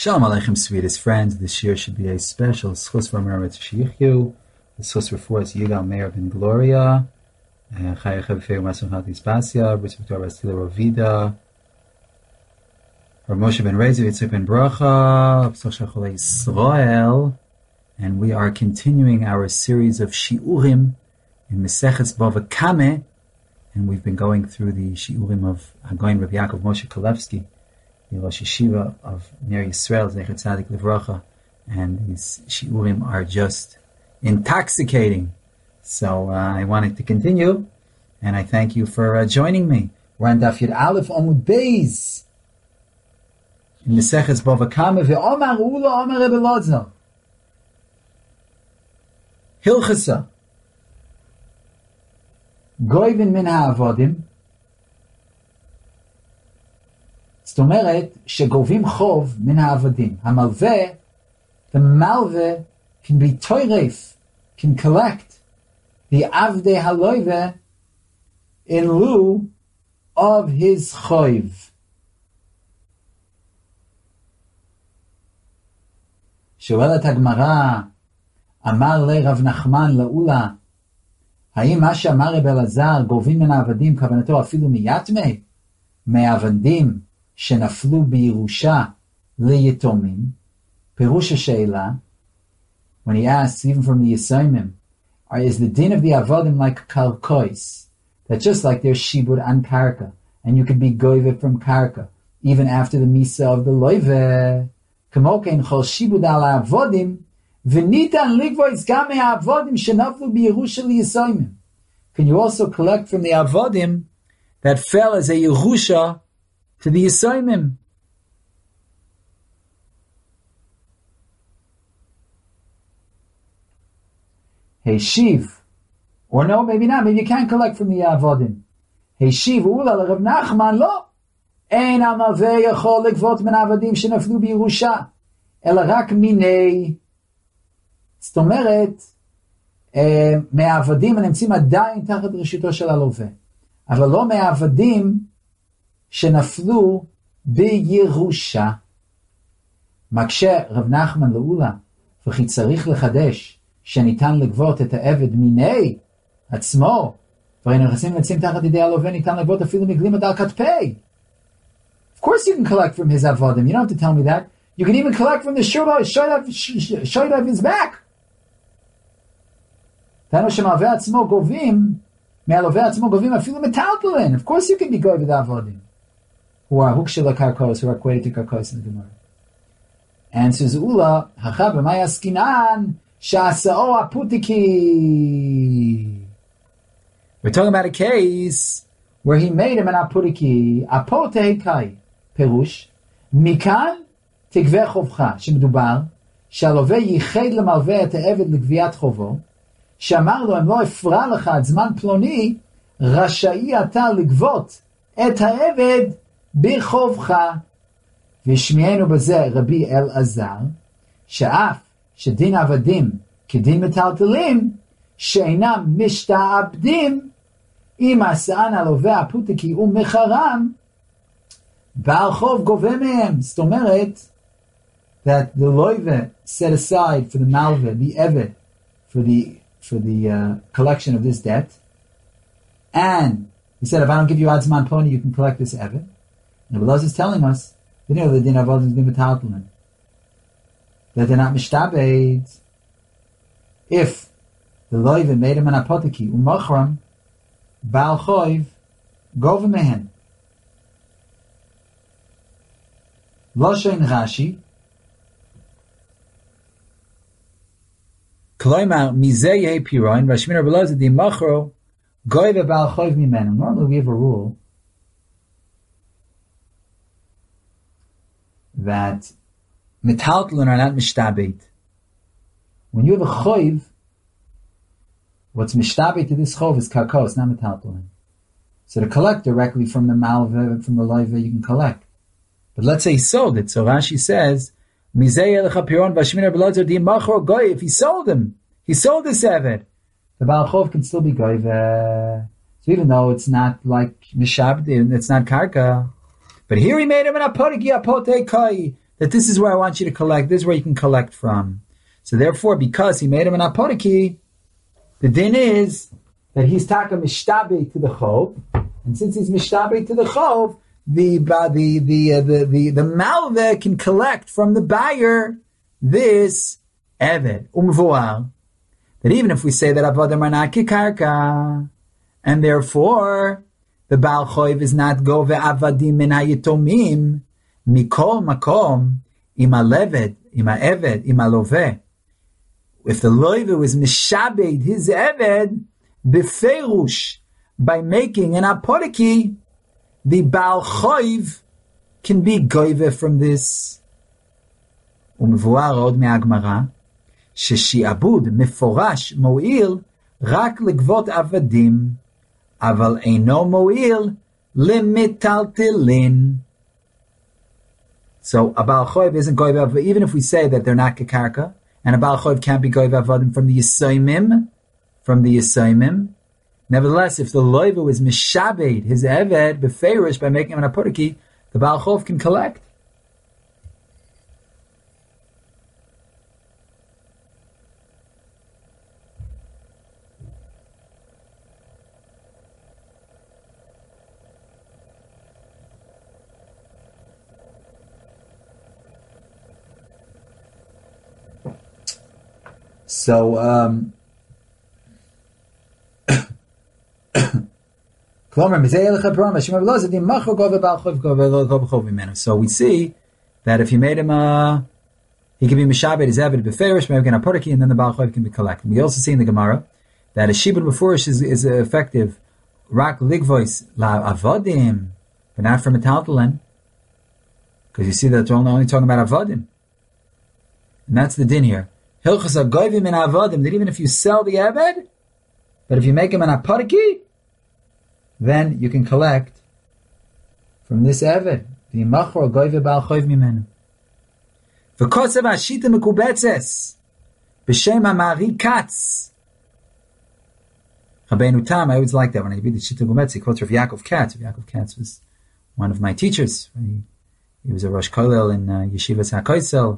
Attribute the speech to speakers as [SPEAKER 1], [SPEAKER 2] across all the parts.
[SPEAKER 1] Shalom Aleichem, sweetest friends. This year should be a special schus for Meretz Sheyichyu. The schus reports Yigal Meir ben Gloria, Chaya Chavifei Masumchat Ispasia, Bris Victor Basila Rovida, Rav Moshe ben Rezer, Yitzchak ben Bracha, Psoch Shacholei Yisrael, and we are continuing our series of Shiurim in Meseches Bava Kameh, and we've been going through the Shiurim of Hagoyin Rav Yaakov Moshe Kalevsky, the Rosh Yeshiva of Ner Yisrael, Zecher Tzadik Livracha, and these shiurim are just intoxicating. So I wanted to continue, and I thank you for joining me. We're on Daf Yud Aleph Amud Beis in Meseches Bava Kameh ve'Omar Ula Omar Rebbe Lodzo Hilchasa Goyvin min ha'avodim. זאת אומרת שגובים חוב מן העבדים. המלווה, the malve can be toiref, can collect the avdei haloive in lieu of his choiv. שואלת הגמרא, אמר לי רב נחמן לאולה, האם מה שאמר רב אלעזר גובים מן העבדים כוונתו אפילו מיתמי? מהעבדים שנפלו בירושה ליתומים, פירוש השאלה, when he asks, even from the Yisayimim, is the din of the Avodim like Kalkois, that just like there's Shibud and Karka, and you could be Goyve from Karka, even after the Misa of the Loive, Kamokein Chol Shibud ala Avodim, V'nitan Ligvois Game Avodim Shenaflu B'Yerusha L'Yisayimim. Can you also collect from the Avodim that fell as a Yerusha to the Yisayimim? Heishiv, or no, maybe not. Maybe you can't collect from the Avodim. Heishiv ula l'Rav Nachman lo ein amalvei yachol legvot min avadim shenaflu b'Yerusha ela rak minei. זאת אומרת, מהעבדים הנמצאים עדיין תחת רשותו של הלווה, אבל לא מהעבדים שנפלו בירושה. מקשה רב נחמן לאולה, וכי צריך לחדש שניתן לגבות את העבד מיני עצמו, והיינו נכנסים לצים תחת ידי הלווה, ניתן לגבות אפילו מגלימה דלקת פי. Of course you can collect from his avodim. You don't have to tell me that. You can even collect from the shirt of his back. תנו שמלווה עצמו גובים, מהלווה עצמו גובים אפילו מטלטלין. Of course you can be good with avodim, who are hukshela karkos, who are equated to karkos in the Gemara. Answers Ula, hachab b'may askinan, sha'asa'o aputiki. We're talking about a case where he made him an aputiki, apote kai, perush, mikan tigveh chovcha, שמדובר, שהלווה ייחד למלווה את העבד לגביית חובו, שאמר לו, אם לא הפרע לך את זמן פלוני, רשאי אתה לגבות את העבד בחובך. וישמיענו בזה רבי אלעזר, שאף שדין עבדים כדין מטלטלים, שאינם משתעבדים, אם עשאן הלווה הפותקי ומחרם, בעל חוב גובה מהם. זאת אומרת, that the loive set aside for the malve, the evet, for the collection of this debt, and he said, if I don't give you adzman pony, you can collect this evet. And Abelaz is telling us, the din avodim is metaltalin, that they're not mishtabed. If the loive made him an apoteki umachram, bal choiv gova mehen. Loshein Rashi. Normally we have a rule that metaltalin are not mishtabed. When you have a choiv, what's mishtabed to this chov is karkos, not metaltalin. So to collect directly from the malve, from the loive, you can collect. But let's say he sold it. So Rashi says, if he sold him, he sold this evet, the Baal Chov can still be goyve. So even though it's not like mishabd, it's not karka, but here he made him an apoteki apote kai. that this is where I want you to collect, this is where you can collect from. So therefore, because he made him an apotiki, the din is that he's taka mishtabe to the chov, and since he's mishtabe to the chov, the malveh can collect from the buyer this eved umvuar. That even if we say that avodim are not kikarka, and therefore the Baal Choiv is not go ve'avadim min hayitomim mikol makom ima leved, ima eved, ima loveh. If the loive was mishabed his eved befeirush by making an apotiki, the Baal Choiv can be goive from this. Umvuar od me'agmara sheshiabud meforash mo'il rak legvot avadim aval eino mo'il limitaltilin. So a Baal Choiv isn't goive, even if we say that they're not kekarka, and a Baal Choiv can't be goiv avadim from the Yisoimim, nevertheless, if the loiva was mishabed his eved befeirish by making him an apotiki, the Baal Choiv can collect. So, so we see that if you made him he can be mishabed his eved beferish, maybe an apotiki, and then the Baal Choiv can be collected. We also see in the Gemara that a shibud beforish is effective rak ligvois la avodim, but not for metaltalin, because you see that they're only talking about avodim, and that's the din here. Hilchas agoyvim in avodim, that even if you sell the eved, but if you make him an apotiki, then you can collect from this eved. The machor agoyve Baal Choiv mimenu. V'kosev hashita mekubetzes b'shem Amari Katz. Rabbeinu Tam, I always like that when I read the Shita Gumetz, he quotes Rav Yaakov Katz. Rav Yaakov Katz was one of my teachers. He was a Rosh Kollel in Yeshivas HaKoisel,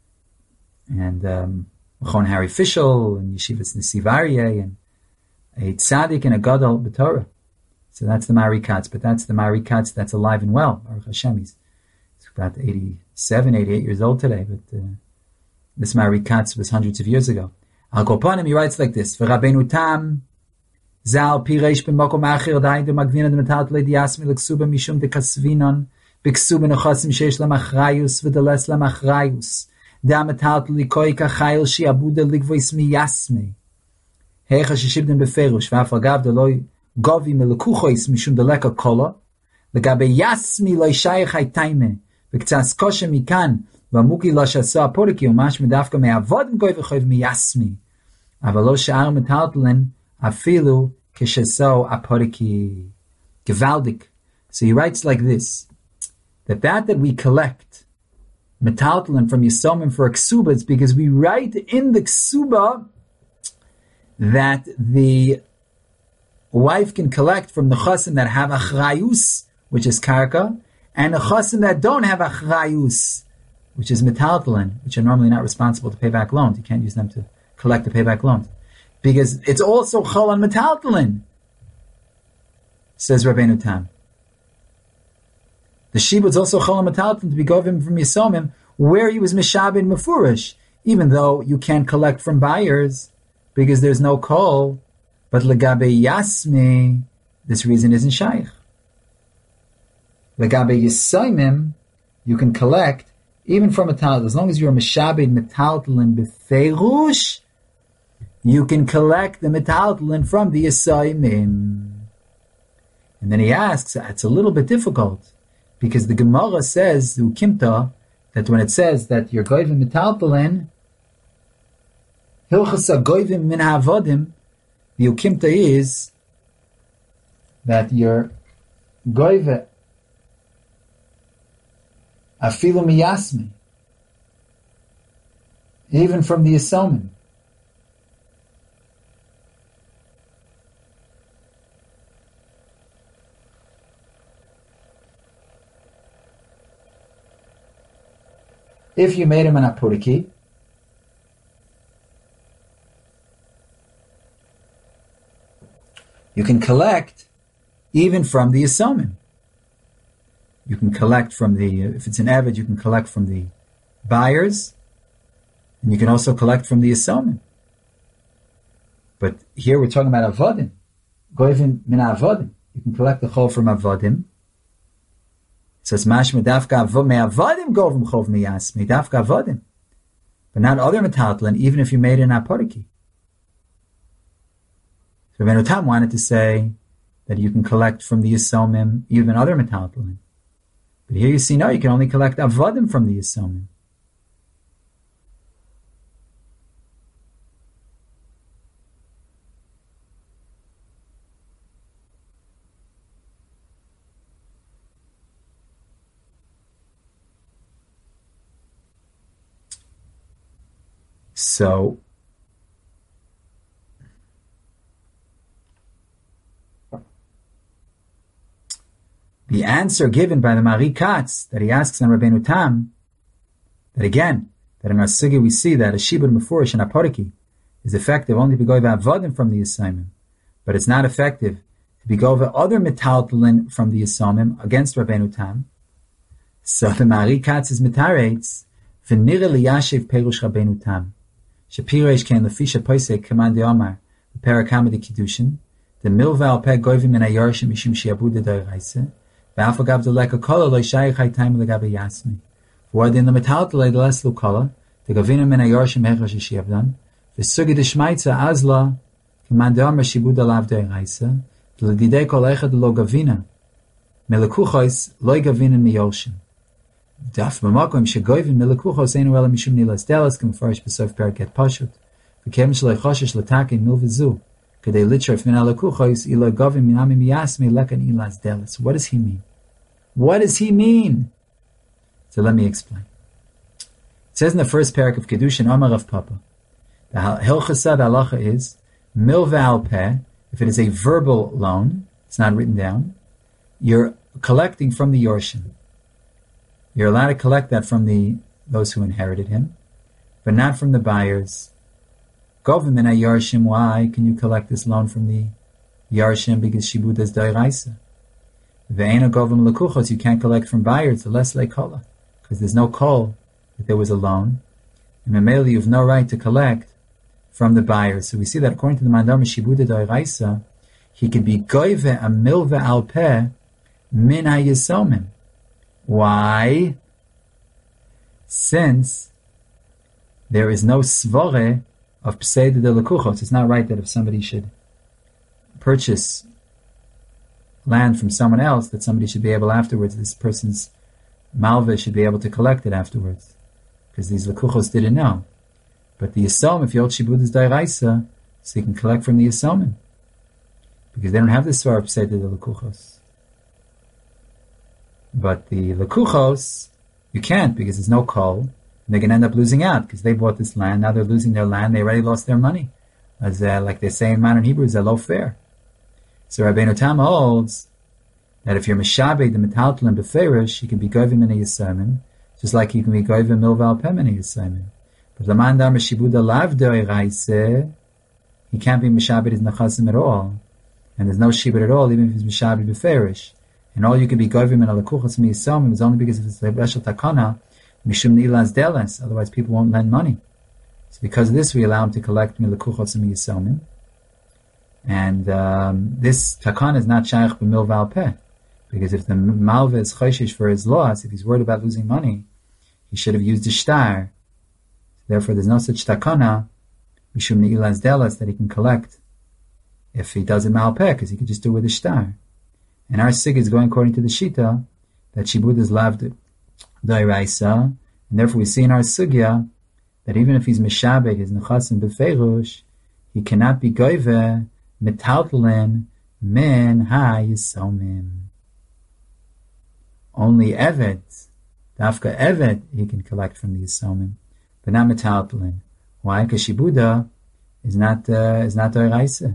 [SPEAKER 1] and Mechon Harry Fischel, and Yeshivas Nesiv Aryeh, and a tzaddik and a gadol b'Torah. So that's the Mari Katz, but that's the Mari Katz that's alive and well. Baruch Hashem, he's about 87, 88 years old today, but this Mari Katz was hundreds of years ago. Al Kopanim, he writes like this: V'Rabbeinu Tam Zal Pireish b'Mokom Acher Dayin Magvina D'Metat Le'Diasmi L'Ksuba Mishum De'Kasvinon B'Ksuba Nechasim Sheish L'Machrayus V'Deles L'Machrayus D'Ametat L'Koika Chayil Shi'abuda L'Gvois Miyasmi Hecha Sheshibden B'Ferush V'Af Agav D'Loi Govi Melekuchois Mishum Deleka Kola L'Gabe Yasmi Loi Shayach Haytaime V'Ktzas Koshe Mikan V'Amuki Lo Shasa Poriki Umash Medavka Me'avodim Goi V'Choiv Miyasmi Avalo Sha'ar Metaltelen Afilu Kesheso Aporiki Gevaldik. So he writes like this, that we collect metaltalin from Yisomim for a ksuba, it's because we write in the ksuba that the wife can collect from the chasim that have achrayus, which is karka, and the chasim that don't have achrayus, which is metaltalin, which are normally not responsible to pay back loans. You can't use them to collect the payback loans, because it's also chol on metaltalin, says Rabbeinu Tam. The shibud's also chol on metaltalin to be govim from Yisomim, where he was mishabed mefurish, even though you can't collect from buyers because there's no kol. But legabe yasmi, this reason isn't shaykh. Legabe Yisomim, you can collect even from metaltalin, as long as you're mishabed metaltalin befeirush. You can collect the metaltalin from the Yisayimim. And then he asks, it's a little bit difficult, because the Gemara says, the Ukimta, that when it says that you're goyvim metaltalin, hilchasa goyvim min havodim, the Ukimta is that you're goyve afilu miyasmi, even from the Yisomim. If you made him an apuriki, you can collect even from the Yisomim. You can collect from if it's an Eved, you can collect from the buyers, and you can also collect from the Yisomim. But here we're talking about Avodim. Goyvim min Avodim. You can collect the chol from Avodim. It says, Mashma dafka Avodim govim chov miyasmi, dafka Avodim. But not other metaltalin, even if you made it an aporiki. So Rabbeinu Tam wanted to say that you can collect from the Yisomim, even other metaltalin. But here you see, no, you can only collect Avodim from the Yisomim. So, the answer given by the Mari Katz that he asks on Rabbeinu Tam, that again, that in our Sugi we see that a Shibud Mefurish and Aporiki is effective only to be going Avodim from the Yisomim, but it's not effective to be going other metaltalin from the Yisomim against Rabbeinu Tam. So the Mari Katz is mitarates v'nira liyashiv perush Rabbeinu Tam. Shapiresh ken lefisha poisek command the Omar the parakam the Kiddushin the milva al peg goyvim in ayarshim mishim shiabud the doiraisa v'afagav the leka kola lo shayich haytaim legabe yasmi. For in the metaltalei the less lukala the govinam in ayarshim hechash shiabdan v'sugi the shmaitza azla command the Omar shibud alav doiraisa the ledidei kol echad lo gavina melekuchos lo gavina miyorshim. Daf b'makom shegoyvin melekuchos einu ela mishum nilas delas k'mefarish b'sof periket pashut v'kem shloi choshesh l'takin milvizu k'dei litzref min alekuchos ilo govin min amim yasmi lekan ilas delas. What does he mean? What does he mean? So let me explain. It says in the first parak of Kedushin, Amar Rav Papa, the Hilchasad halacha is milva al peh. If it is a verbal loan, it's not written down, you're collecting from the Yorshim. You're allowed to collect that from those who inherited him, but not from the buyers. Government at Yarshim, why can you collect this loan from the Yarshim? Because Shibud is Dairaisa. Ve'ena government lekuchos, you can't collect from buyers, the less lekola, because there's no call that there was a loan. And Mameli, you have no right to collect from the buyers. So we see that according to the Mandam Shibud Dairaisa, he could be goive a milva al peh min hayisomim. Why? Since there is no svore of pseida de lekuchos, it's not right that if somebody should purchase land from someone else, that somebody should be able afterwards, this person's malva should be able to collect it afterwards, because these lekuchos didn't know. But the Yisomim, if Yod Shibud is Dairaisa, so you can collect from the Yisomim, because they don't have this svore of pseida de lekuchos. But the lekuchos, you can't, because there's no call, and they're going to end up losing out, because they bought this land, now they're losing their land, they already lost their money. As like they say in modern Hebrew, zelo fair. So Rabbeinu Tam holds that if you're Meshabed, the metaltalin beferish, you can be govim in a Yisomim, just like you can be govim milval pem in a Yisomim. But the man dar meshibuda lav doiraise, he can't be Meshabed his nechasim at all, and there's no shibud at all, even if he's Meshabed beferish. And all you can be govim and alakuchas mi yisomim is only because it's a special takana mishum nilas delas. Otherwise, people won't lend money. So because of this, we allow him to collect mi alakuchas mi yisomim. And this takana is not shaykh b'mil val peh, because if the malva is choshish for his loss, if he's worried about losing money, he should have used a shtar. Therefore, there's no such takana mishum nilas delas that he can collect if he does it mal peh, because he could just do it with a shtar. And our sig is going according to the Shita that Shibud is lavd dairaisa, and therefore we see in our sugya that even if he's meshabed his nechasim befeirush, he cannot be goive metaltalin min ha yisomim. Only eved, dafka eved, he can collect from the yisomim, but not metaltalin. Why? Because Shibuda is not dairaisa.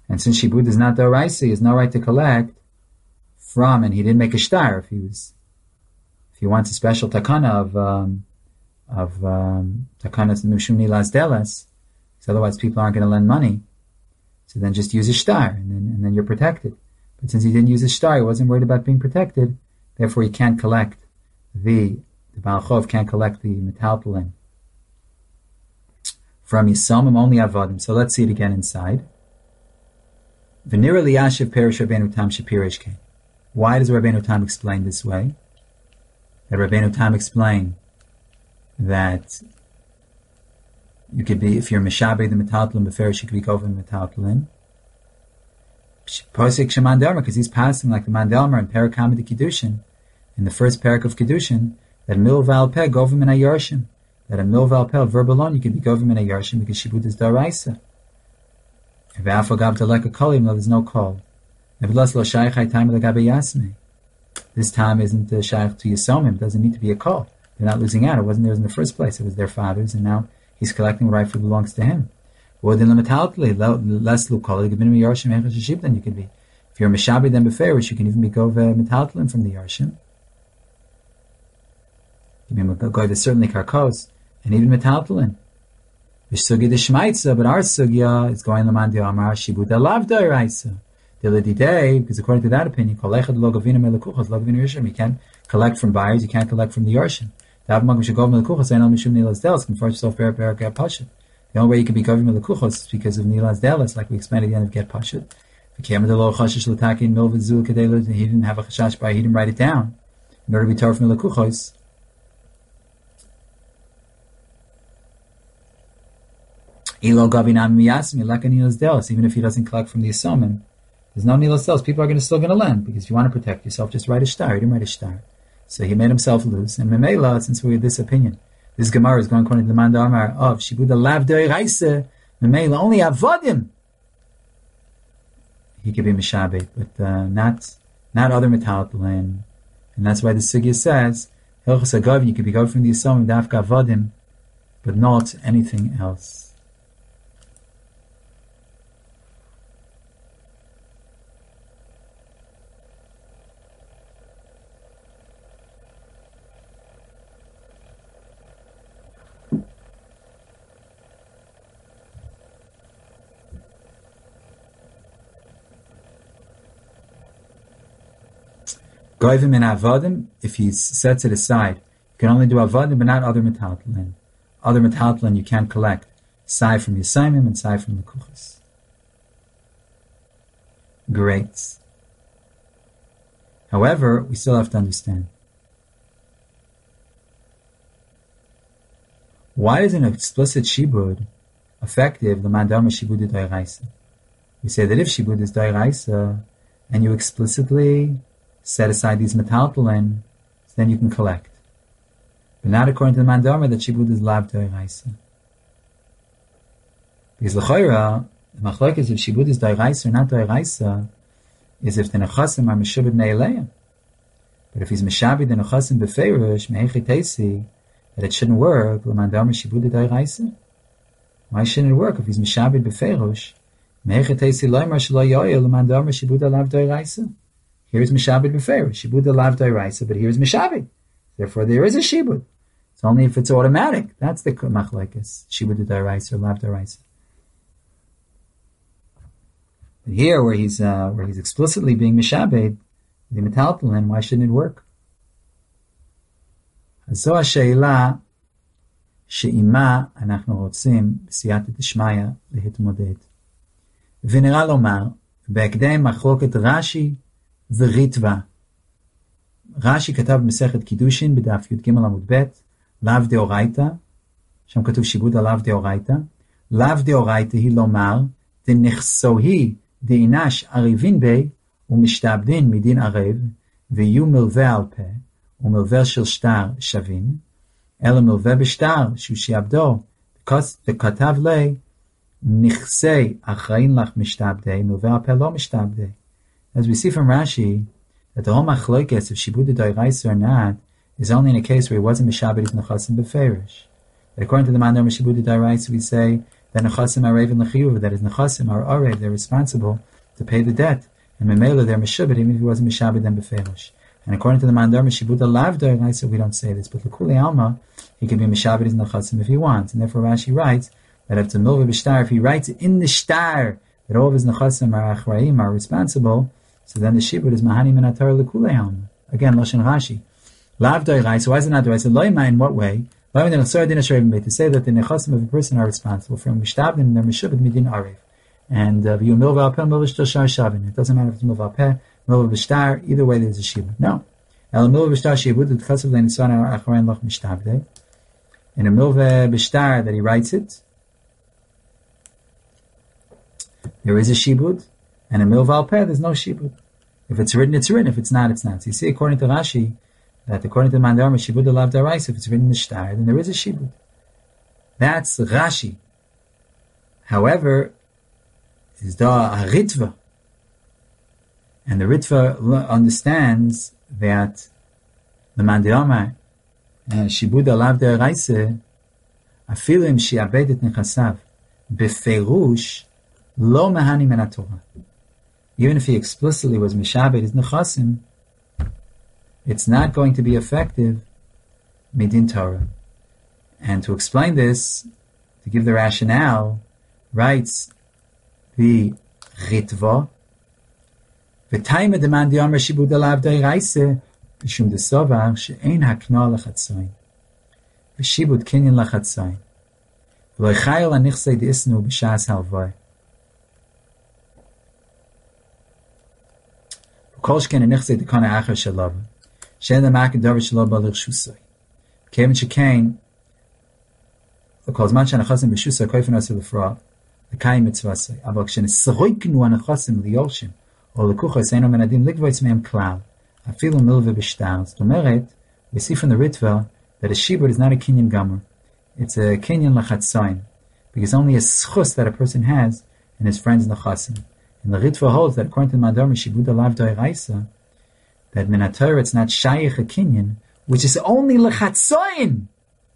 [SPEAKER 1] And since Shibud is not Doraisa, he has no right to collect from, and he didn't make a shtar. If he wants a special takana of takanas mishum nilas delas, because otherwise people aren't going to lend money. So then just use a shtar, and then you're protected. But since he didn't use a shtar, he wasn't worried about being protected. Therefore, he can't collect the Baal Chov can't collect the metaltalin from Yisomim, only Avodim. So let's see it again inside. V'nira liyashiv perish Rabbeinu Tam shepirish kein. Why does Rabbeinu Tam explain this way? That Rabbeinu Tam explained that you could be, if you're Meshabeh the metaltalin beferish, you could be governed metaltalin. Posik Sheman Delmer, because he's passing like the Mandelmer in Perak Hamid Kiddushin, in the first Perak of Kiddushin, that Milval Peh governed in a Yarshim. That a Milval Peh, verb alone, you could be governed in a Yarshim because Shibud is Daraisa. If Afo Gav Teleka Kolim, there's no call. Nevertheless, Lo Shaychai Time Legabe Yasme. This time isn't Shaykh to Yisomim, doesn't need to be a call. They're not losing out. It wasn't theirs in the first place. It was their father's, and now he's collecting what rightfully belongs to him. Less Lukali, Gabin Yarshim, Echashib, then you could be. If you're Meshabi, then Beferish, you can even be Gov Metaltalin from the Yarshim. You can be Gov certainly Karkos, and even Metaltalin. V'sugi de Shmaitza, but our sugya is going Laman de Amar, Shibud Alav Doiraisa. Because according to that opinion, you can't collect from buyers, you can't collect from the Yarshim. The only way you can be governed Melekuchos is because of Nilas Delas, like we explained at the end of Get Pashut. He didn't have a chashash by, he didn't write it down in order to be Torah from Melekuchos. Even if he doesn't collect from the Yisomim, there's no Nilas Delas. People are still going to lend, because if you want to protect yourself, just write a shtar. He didn't write a shtar. So he made himself loose. And Memela, since we had this opinion, this Gemara is going according to the Manda Amar of Shibud Alav Doiraisa, Memela, only Avodim he could be Meshabeh, but not other metaltalin. And that's why the Sugya says, Hilchos Agavin, you could be going from the Yisomim, Dafka Avodim, but not anything else. Goyvim and Avodim, if he sets it aside, you can only do Avodim, but not other metaltalin. Other metaltalin you can't collect, aside from Yisayimim and aside from the Kuchas. Great. However, we still have to understand. Why is an explicit Shibud effective, the Mandama Shibud is Doiraisa? We say that if Shibud is Doiraisa, and you explicitly set aside these metaltalin, then you can collect. But not according to the Mandama that Shibud is Lav Doiraisa. Because l'chayra, the machlokes if Shibud is Doiraisa or not Doiraisa is if the Nechasim are Meshubed Ne'eleim. But if he's Meshabed the Nechasim Beferish, Mehechi Teisi, that it shouldn't work, L'mandama Shibud is Doiraisa. Why shouldn't it work if he's Meshabed Beferish? Mehechi Teisi Loimar Shelo Yoyel, L'mandama Shibud Alav Doiraisa. Here's Meshabed Beferish, Shibud Alav Doiraisa, but here's Meshabed. Therefore there is a Shibud. It's only if it's automatic. That's the machlokes. Shibud Doiraisa or Lav Doiraisa. But here, where he's explicitly being Meshabed, the metaltalin, why shouldn't it work? Zo השאלה שעימה אנחנו רוצים בסייעתא דשמיא להתמודד. ונראה לומר, בהקדם מחלוקת רש"י וריטב"א. רש"י כתב במסכת קידושין בדף י"ג עמוד ב', לאו דאורייתא, שם כתוב שיבוד עליו דאורייתא, לאו דאורייתא היא לומר, דנכסוהי דאינש ערבין בי, ומשתעבדין מדין ערב, ויהיו מלווה על פה, ומלווה של שטר שווין, אלא מלווה בשטר שהוא שיעבדו, וכתב לי, נכסי אחראין לך משתעבדי, מלווה על פה לא משתעבדי. As we see from Rashi, that the whole machlokes of Shibud Doiraisa or not is only in a case where he wasn't Meshabed Nechasim Beferish. But according to the Mandar Shibud Doiraisa, we say then nechasim arev and lechiyuv, that is nechasim are arev, they're responsible to pay the debt, and memela they're meshubed, even if he wasn't meshabed them beferish. And according to the Mandar Meshibud Alav Doiraisa, we don't say this, but L'Kuli Alma, he can be meshabed his nechasim if he wants, and therefore Rashi writes that if it's a milva b'shtar, if he writes in the shtar that all of his nechasim are achraim, are responsible, so then the shibud is mahani min haTorah L'Kuli Alma. Again, Lashon Rashi. Lav Doiraisa, why is it not Doiraisa? Loima, in what way? To say that the nechasim of a person are responsible for mishtabin and they're meshubed midin arev. And v'yu milva alpeh, milva shtar shar shavin. It doesn't matter if it's milva alpeh, milva b'shtar, either way there's a shibud. No. El milva b'shtar shibud, the chasav le'nisan acharein loch mishtabdei. In a milva b'shtar that he writes it, there is a shibud, and a milva alpeh, there's no shibud. If it's written, it's written. If it's not, it's not. So you see, according to Rashi, that according to the Mandar Shibud Alav Doiraisa, if it's written in the shtar, then there is a shibud. That's Rashi. However, is da a Ritva, and the Ritva understands that the Mandar Shibud Alav Doiraisa, afilim she'abedet nechasav beferush lo mahani min haTorah. Even if he explicitly was mishabed his nechasim, it's not going to be effective midin Torah. And to explain this, to give the rationale, writes the Ritva, v'taima demand yomer shibud alav doiraisa b'shum desovar she'ein hakna lachatzayin v'shibud kinyan lachatzayin v'lo chayil anichsei de'isnu b'shas halvai v'kol shken anichsei dekana achar shalav she'en l'mak davar shalav b'alich shusay kevin shekain l'kol zman she'anachasim b'shusay koyfen asir l'fra l'kayim mitzvasay aval she'nesroiknu anachasim liyoshim or l'kuchos eino menadim ligvoitz me'em klal afilu milve b'shtar. So Meret, we see from the Ritva that a shibud is not a kinyan gamur. It's a kinyan lachatzayin, because only a schus that a person has and his friends nechasim. And the Ritva holds that according to the Mandar Shibud Alav Doiraisa, that min haTorah it's not shayich a kinyan, which is only lachatzayin.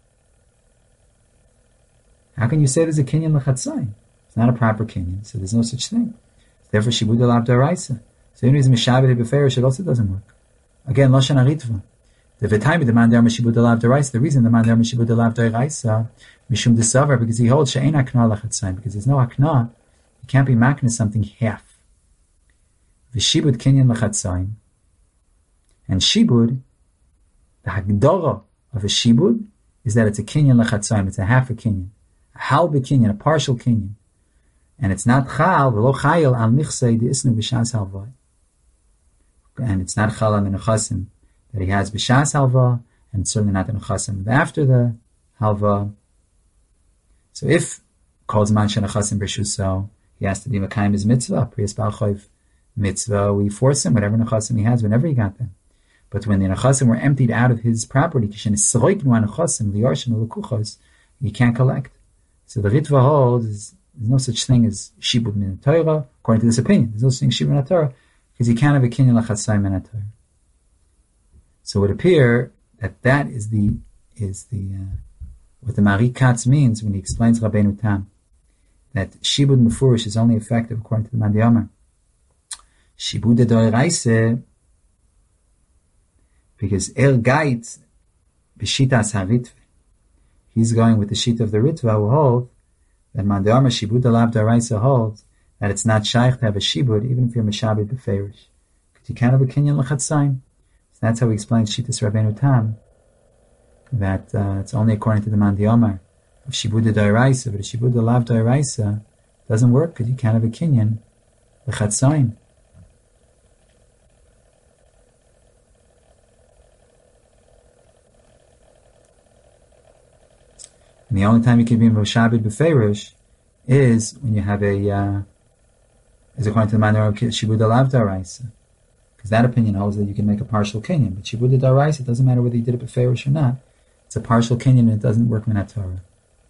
[SPEAKER 1] How can you say there's a kinyan lachatzayin? It's not a proper kinyan, so there's no such thing. Therefore, Shibud Alav Doiraisa. So even if he's mishabed beferish, it also doesn't work. Again, Lashon Haritva. The v'taimi the Mandar Shibud Alav Doiraisa. The reason the Mandar Shibud Alav Doiraisa mishum desavar, because he holds she'ein hakna lachatzayin, because there's no hakna, you can't be makna something half. V'shibud kinyan lachatzayin. And shibud, the hagdara of a shibud is that it's a kinyan lachatzayin. It's a half a kinyan, a halbe kinyan, a partial kinyan. And it's not chal, v'lo chayil al nichsei de'isnu b'shas halvai. And it's not chal on the nechasim that he has b'shas halva, and it's certainly not the nechasim after the halva. So if kol zman she'nechasim b'shuso, he has to be mekayim his mitzvah, priyas bal choiv mitzvah, we force him, whatever nechasim he has, whenever he got them. But when the nechasim were emptied out of his property, kishen esroiknu nechasim liyarshin l'kuchos, he can't collect. So the Ritva holds there's no such thing as shibud min Torah, according to this opinion. There's no such thing as shibud min Torah, because you can't have a kinyan lachatzayin min Torah. So it would appear that that is the what the Mari Katz means when he explains Rabbeinu Tam, that shibud mefurish is only effective according to the Mandiyamar. Shibud doiraisa, because gait b'shitas haritva, he's going with the sheet of the Ritva who hold that Mandar Shibud Alav Doiraisa holds that it's not shaykh to have a shibud even if you're meshabed beferish, because you can't have a kinyan lachatzayin. So that's how he explains Shitas Rabbeinu Tam, that it's only according to the Mandiyamar of Shibud Doiraisa, but a Shibud Alav Doiraisa doesn't work because you can't have a kinyan lachatzayin. And the only time you can be meshabed beferish is when you have is according to the manner of Shibud Alav Doiraisa, because that opinion holds that you can make a partial kinyan. But Shibud Doiraisa, it doesn't matter whether you did it beferish or not. It's a partial kinyan and it doesn't work min haTorah.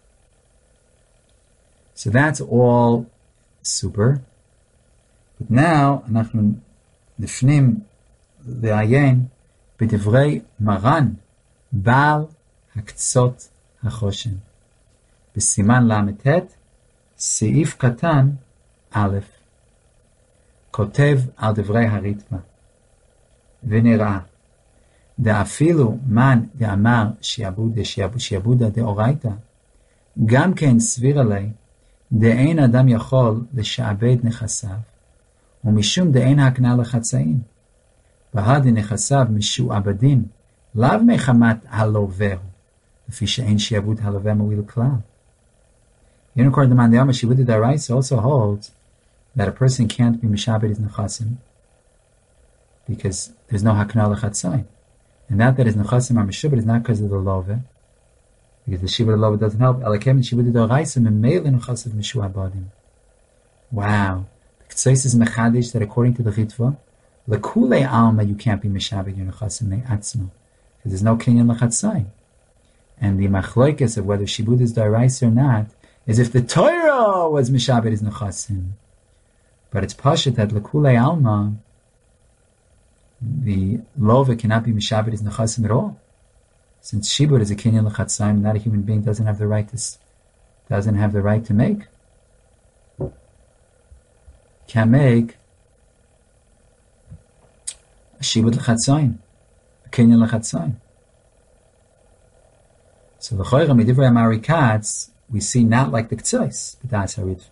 [SPEAKER 1] So that's all super. But now אנחנו נפנים לעיין בדברי מרן בעל הקצות החושן. בסימן למ"ט סעיף קטן א', כותב על דברי הריתמה, ונראה, דאפילו מן דאמר שיעבודה דאורייתא, גם כן סביר עלי, דאין אדם יכול לשעבד נכסיו, ומשום דאין הקנה לחצאים, והדי נכסיו משועבדים, לאו מחמת הלווה, לפי שאין שיעבוד הלווה מועיל כלל. In according to Man De'amar, Shibud D'Oraisa also holds that a person can't be mishabed his nechasim because there's no hakna l'chatzayin. And that his nechasim are mishabed is not because of the love, because the shibud of love doesn't help. Elakem Shibud D'Oraisa memele nechasim mishuabadim. Wow. The Ketzos is mechadish that according to the Ritva, l'kulei alma you can't be mishabed your nechasim me'atzma because there's no kinyan l'chatzayin. And the machloikes of whether Shibud is D'Oraisa or not is if the Torah was mishabed his nechasim. But it's pashut that l'kulei alma, the lova cannot be mishabed his nechasim at all. Since shibud is a kinyan l'chatzayim, not a human being doesn't have the right to make. Can make a shibud l'chatzayim, a kinyan l'chatzayim. So the choyra midivrei Amarikatz, we see not like the Ketzos, but that's Haritva.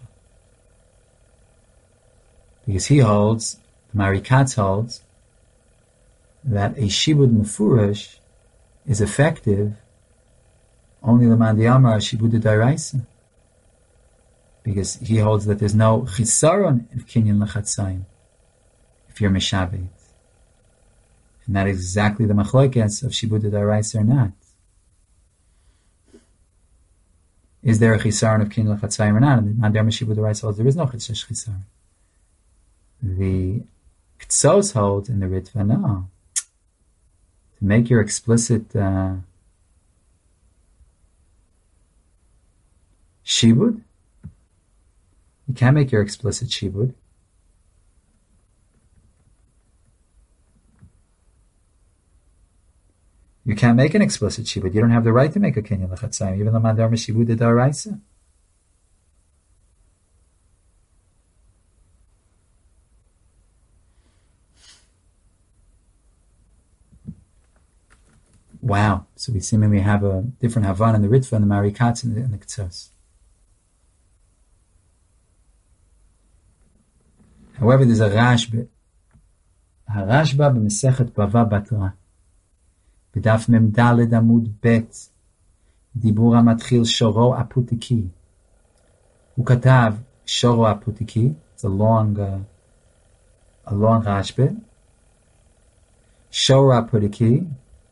[SPEAKER 1] Because he holds, the Marikatz holds, that a shibud mefurish is effective only l'man de'amar shibud d'oraisa. Because he holds that there's no chisaron of kinyan l'chatzayim if you're mishabed. And that is exactly the machlokes of shibud d'oraisa or not. Is there a chisaron of kinyan l'chatzayim or not? And the Man De'amar shibud d'oraisa holds there is no chisaron. The Ketzos hold in the Ritva, no. To make your explicit shibud, you can't make your explicit shibud. You can't make an explicit shibud. You don't have the right to make a kinyan l'chatzayim, even though Man De'amar shibud d'oraisa. Wow. So we see we have a different Havan in the Ritva and the Marikatz and the Ketzos. However, there's a Rashba. Harashba b'Mesechet Bava Batra. B'daf Mem Daled Amud Bet. Dibur HaMatchil Shoro Aputiki. Ukatav Shoro Aputiki. It's a long Rashba. Shoro Aputiki.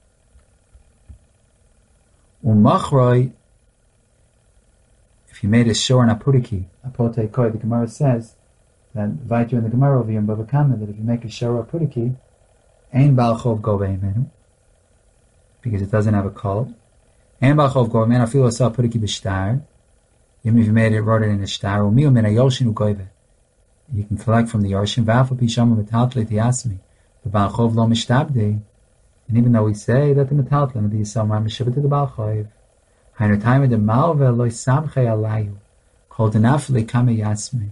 [SPEAKER 1] Umachroi, if you made a shor and apuriki, apote koi, the Gemara says that invite you in the Gemara over here in Bava Kama that if you make a shor or apuriki, ein bal chov go be'imenu, because it doesn't have a kol. Ein bal chov go be'imenu, afilu asa apuriki b'shtar, even if you wrote it in a shtar, umiu min ha-yorshin u'goyve. You can collect from the yorshin, v'afu pishama v'taltle tiyasmi, the bal chov lo mishtabdei. And even though we say that the metaltlin the Yisomar Meshiva to the Baal Choiv, Hainu Taimid the Malve Loi Samche Alayu, called the Nafle Kame Yasme.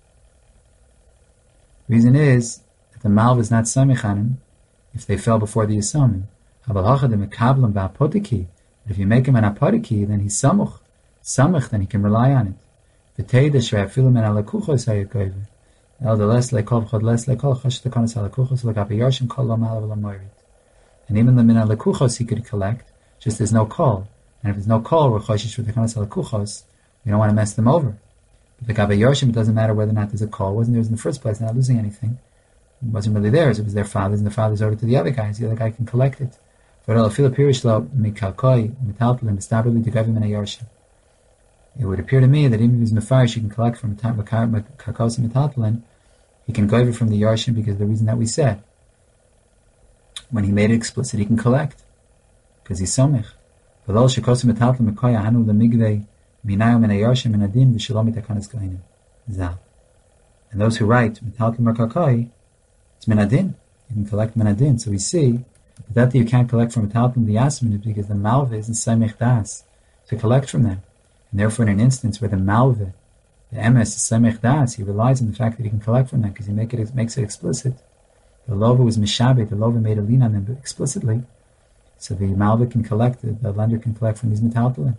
[SPEAKER 1] Reason is that the Malve is not Samichanim if they fell before the Yisomim. Habalacha de Mekablam V'apotiki, if you make him an apotiki, then he's Samuch. Samuch, then he can rely on it. V'tei de Shre'afilu men alakuchos hayat El de les lekov chod les lekol chash tekonis alakuchos l'gapi yoshim kol lo malav l'moirit. And even the mina lekuchos he could collect, just there's no call. And if there's no call, we're choshish for the kanas lekuchos. We don't want to mess them over. But the Gabe Yoshim, it doesn't matter whether or not there's a call. It wasn't theirs in the first place. They're not losing anything. It wasn't really theirs. It was their father's, and the father's owed it to the other guys. The other guy can collect it. It would appear to me that even if he's mefarish, he can collect from karkos and metaltalin. He can go over from the Yarshim because of the reason that we said. When he made it explicit, he can collect because he's somich. And those who write metaltalin merkakai, it's minadin. You can collect minadin. So we see that you can't collect from metaltalin the yasmin is because the malve isn't samich das to collect from them. And therefore, in an instance where the malve The emes is semech das. He relies on the fact that he can collect from that because he makes it explicit. The lova was mishabit. The lova made a lien on them explicitly, so the malva can collect it. The lender can collect from these metaltalin.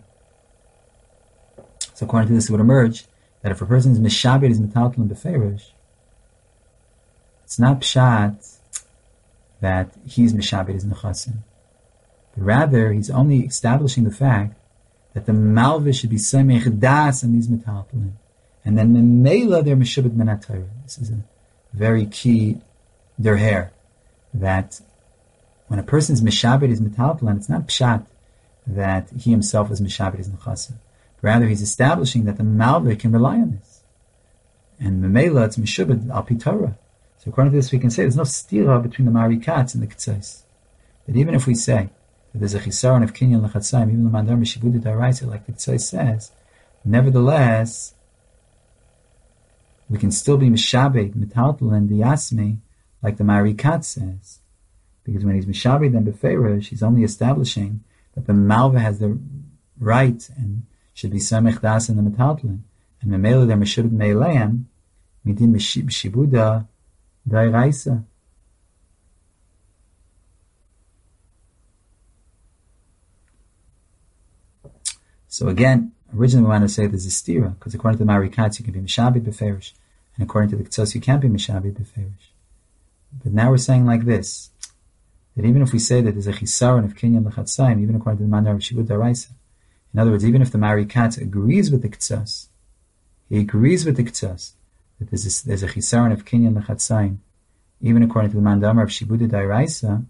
[SPEAKER 1] So according to this, it would emerge that if a person is mishabit, is metaltalin beferish, it's not pshat that he's mishabit is nechasim, but rather he's only establishing the fact that the malva should be semech das on these metaltalin. And then memela they're meshubed min haTorah. This is a very key derher, that when a person is mishabed his metaltalin, it's not pshat that he himself is mishabed his nechasim. Rather, he's establishing that the malva can rely on this, and memela it's meshubed al pi Torah. So according to this, we can say there's no stira between the marikatz and the ketzos. That even if we say that there's a chisaron of kinyan lechatzayim, even the mandar meshibud daraisa, like the ketzos says, nevertheless, we can still be mishabed, metaltal, and diyasmi, like the Marikat says. Because when he's mishabed and beferish, he's only establishing that the malva has the right and should be samech das in the metaltal. And memela they're meshubed meileim, midin mishibuda dairaisa. So again, originally we want to say there's a stira, because according to the Marikatz you can be mishabed beferish, and according to the Ketzos you can't be mishabed beferish. But now we're saying like this, that even if we say that there's a chisaron of kinyan lechatzayim, even according to the Mandar of Shibud Daraisa, in other words, even if the Marikatz agrees with the Ketzos, he agrees with the Ketzos that there's a chisaron of kinyan lechatzayim, even according to the Mandar of Shibud Daraisa,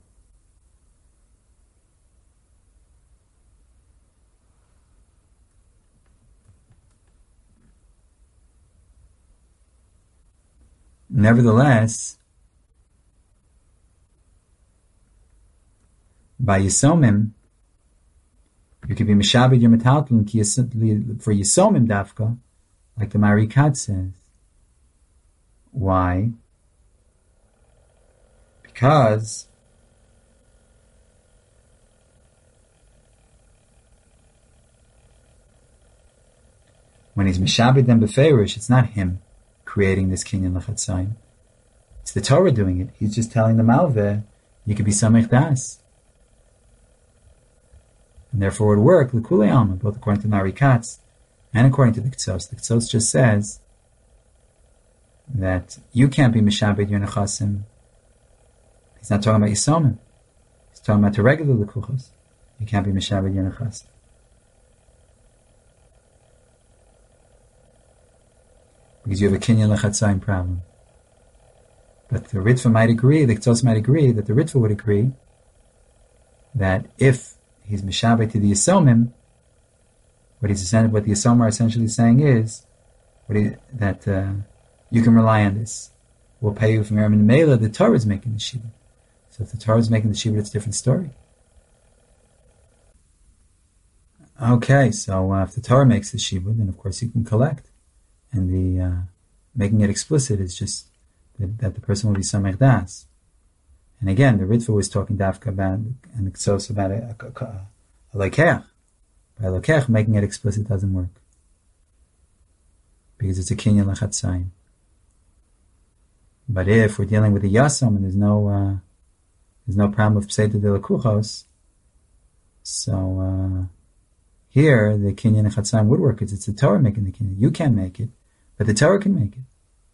[SPEAKER 1] nevertheless, by Yisomim, you can be Mishabed your metaltalin for Yisomim dafka, like the Marikad says. Why? Because when he's Mishabed them beferish, it's not him creating this kinyan lechatzayim. It's the Torah doing it. He's just telling the malveh, you could be samech das. And therefore it would work, l'kulei alma, both according to Marikatz and according to the Ketzos. The Ketzos just says that you can't be mishabed your nechasim. He's not talking about Yisomim. He's talking about the regular lekuchos. You can't be mishabed your nechasim. Because you have a kinyan lechatzayim problem. But the Ritva might agree, the Ketzos might agree, that the Ritva would agree that if he's mishabed to the Yisomim, what the Yisomim are essentially saying is that you can rely on this. We'll pay you from your Mela. The Torah is making the Shiva. So if the Torah is making the Shiva, it's a different story. Okay, so if the Torah makes the Shiva, then of course you can collect. And the making it explicit is just that the person will be samech das. And again, the Ritva was talking dafka about, and the Ketzos about a lekeach. By lekeach, making it explicit doesn't work. Because it's a kinyan lechatzayim. But if we're dealing with a yasam and there's no problem with pseita de lekuchos, so here the kinyan lechatzayim would work because it's the Torah making the kinyan. You can't make it, but the Torah can make it.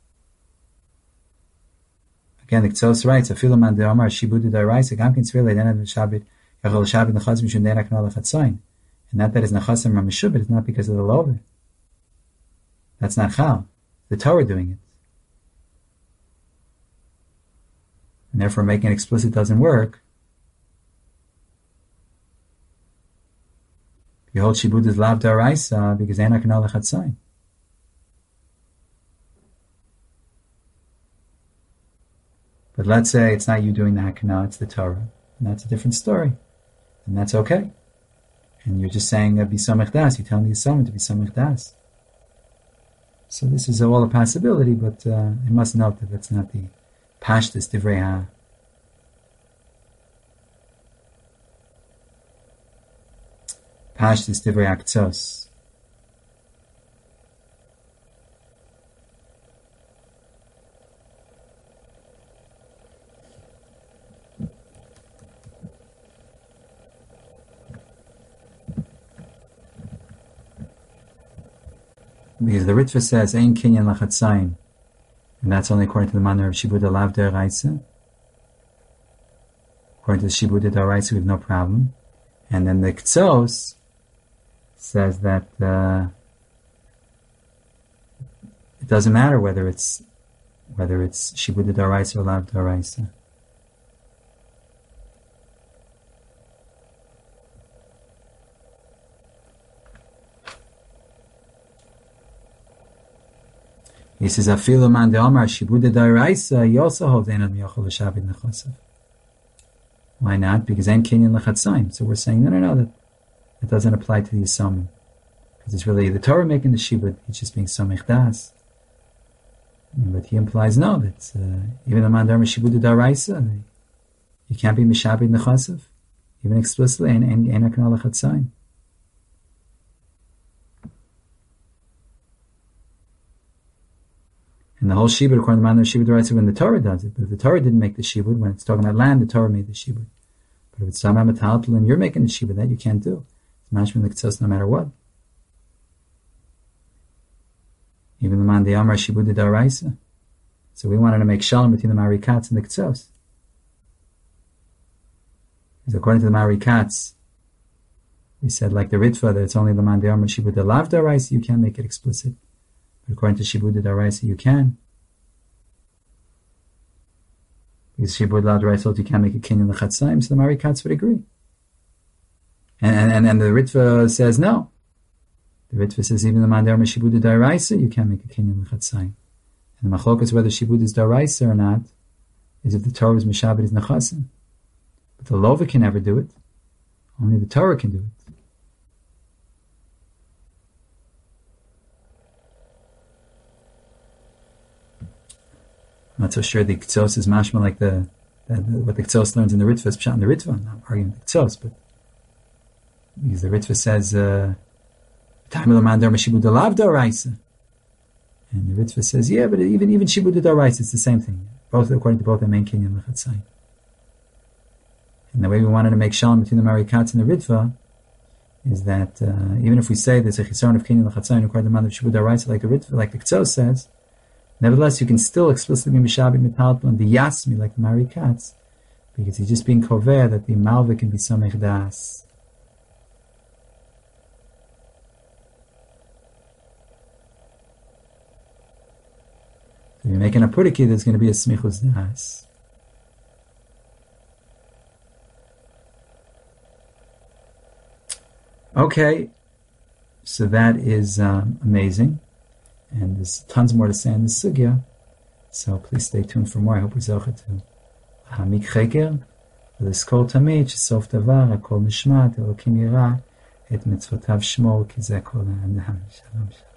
[SPEAKER 1] Again, the Ketzos writes, "Afilu man de'amar shibud daraisa gam kin tzvil le'den shabit yachol shabit nechaz mishum de'enak no lechatzayin." And that is nechasim rameshubit. It's not because of the love. That's not chal. The Torah doing it, and therefore making it explicit doesn't work. You hold shibud is lav daraisa because de'enak no lechatzayin. But let's say it's not you doing the Hakanah, it's the Torah. And that's a different story. And that's okay. And you're just saying be samech das. You're telling the Yisomim to be samech das. So this is all a possibility, but I must note that that's not the pashtus divrei ha. Pashtus divrei ha Ketzos. because the Ritva says Ein Kinyan Lachatzayim, and that's only according to the manner of Shibud Alav Deraisa. According to the Shibud Deraisa, we have no problem. And then the K'tzos says that it doesn't matter whether it's Shibud Deraisa or Alav Deraisa. He says, "Afilu man de'amar shibud da'iraisa." He also holds ein ad miyochel l'shabed nechasav. Why not? Because ein kinyan l'chatzayim. So we're saying no. That doesn't apply to the yisomim, because it's really the Torah making the shibud. He's just being somech das. But he implies no. That even the man de'amar shibud da'iraisa, you can't be mishabed nechasav, even explicitly ein akna l'chatzayim. And the whole shibud, according to the man of shibud deraisa, when the Torah does it. But if the Torah didn't make the shibud, when it's talking about land, the Torah made the shibud. But if it's talking about metaltal and you're making the shibud, that you can't do. It's mashmin l'ktzos no matter what. Even the man the amar shibud deraisa. So we wanted to make shalom between the marikats and the ktzos. Because according to the marikats, we said like the Ritva that it's only the man the amar shibud alav deraisa. You can't make it explicit. According to Shibud Daraisa, you can. Because Shibud Daraisa, you can't make a kinyan l'chatzayim, so the Marikats would agree. And the Ritva says no. The Ritva says even the Mandar Shibud Daraisa, you can't make a kinyan l'chatzayim. And the Machlokas whether Shibud is Daraisa or not is if the Torah is Mishabed is Nechasim. But the Lova can never do it. Only the Torah can do it. I'm not so sure the K'tzos is mashma like what the K'tzos learns in the Ritva is pshat in the Ritva. I'm not arguing the K'tzos, but because the Ritva says time of the mandar mashibud alav daraisa, and the Ritva says but even shibud daraisa it's the same thing. Both according to both the main kinyan l'chatzayim. And the way we wanted to make shalom between the marikats and the Ritva is that even if we say there's a chisaron of kinyan l'chatzayim according to the mandar shibud daraisa like the Ritva, like the K'tzos says. Nevertheless, you can still explicitly be mishabed metaltal and the yasmi like the marikats, because he's just being kover that the malva can be somech das. So you're making a puriki, there's going to be a smichus das. Okay, so that is amazing. And there's tons more to say in this sugya, so please stay tuned for more. I hope we zocha to hamik cheker, v'leskol tamid shesof davar hakol nishmat Elokim yira et mitzvotav shmor ki ze kol ha'adam. Shalom.